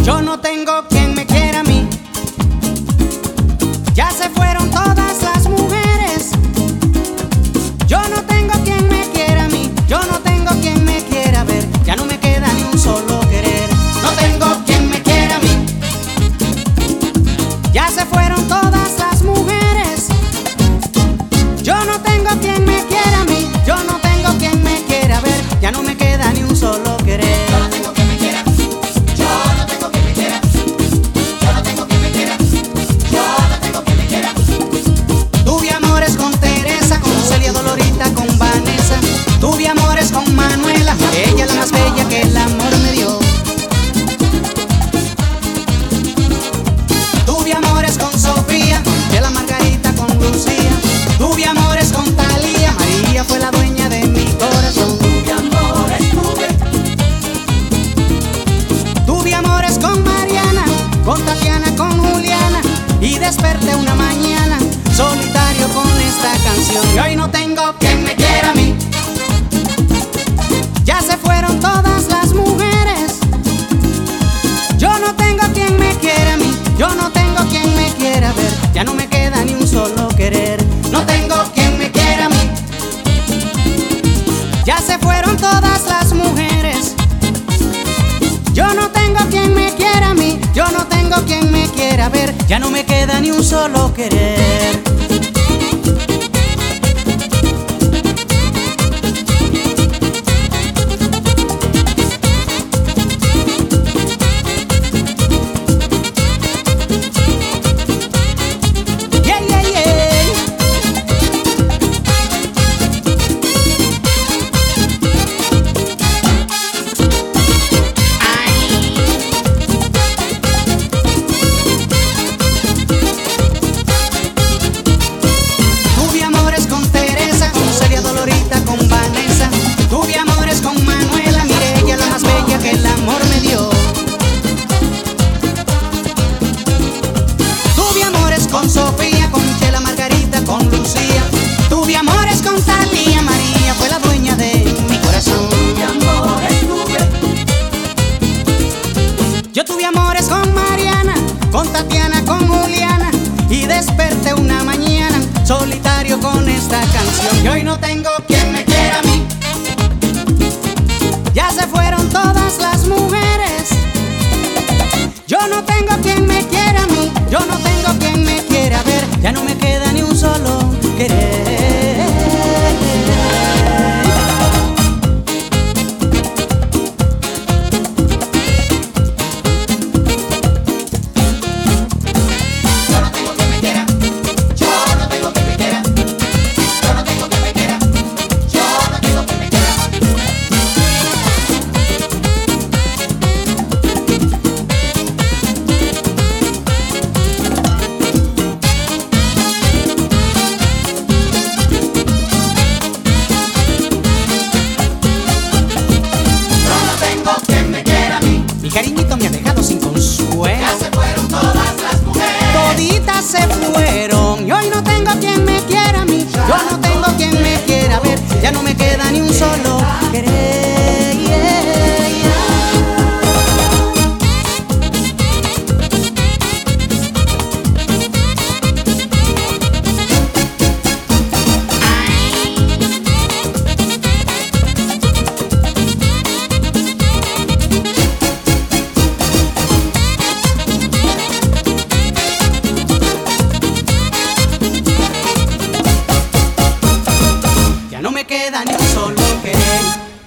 Yo no tengo quien me quiera a mí. Ya se fueron todas las mujeres. Yo no tengo quien me quiera a mí. Yo no tengo quien me quiera ver. Ya no me queda ni un solo querer. No tengo quien me quiera a mí. Ya se fueron todas las mujeres. Yo no tengo quien me quiera a mí. Yo no tengo quien me quiera ver. Ya no me queda ni un solo querer. Yo no tengo quien me quiera. Yo no tengo quien me quiera. Yo no tengo quien me quiera. Yo no tengo quien me quiera. Tuve amores con Teresa, con Celia, Dolorita, con Vanessa. Tuve amores con Manuela, ella la más bella que el amor me dio. Tuve amores con Sofía, de la Margarita, con Lucía. Tuve amores con Talía, María fue la dueña de mi corazón. Tuve amores, tuve. Tuve amores con Mariana, con Tatiana, con Juliana. Y desperté una mañana solitario con esta canción. Y hoy no tengo quien me quiera a mí. Ya se fueron todas las mujeres. Yo no tengo quien me quiera a mí. Yo no tengo quien me quiera ver. Ya no me queda ni un solo querer. No tengo quien me quiera a mí. Ya se fueron todas las mujeres. Yo no tengo quien me quiera a mí. Yo no tengo quien me quiera ver. Ya no me queda ni un solo querer. Yeah, yeah, yeah. Tuve amores con Teresa, con Celia, Dolorita, con Vanessa. Tuve amores con Manuela, mire ella la más bella que el amor me dio. Tuve amores con Sofía, con Chela, Margarita, con Lucía. Tuve amores con Talía, María fue la dueña de mi corazón. Tuve amores, tuve. Yo tuve amores con Mariana, con Tatiana, con Juliana. Y desperté una mañana solitario con esta canción. Y hoy no tengo quien me quiera a mí. Ya se fueron todas las mujeres. Yo no tengo quien me quiera a mí. Yo no tengo quien me quiera ver. Ya no me queda ni un solo querer. Yo no tengo quien me quiera. Yo no tengo quien me quiera. Yo no tengo quien me quiera. Yo no tengo quien me quiera. Yo no tengo quien me quiera a mí. Mi cariñito me ha dejado sin consuelo. Ya se fueron todas las mujeres. Toditas se fueron y hoy no tengo quien me quiera a mí. Yo no tengo quien me quiera ver. Ya no me queda ni un solo querer. Yeah, yeah. Ya no me queda ni un solo querer.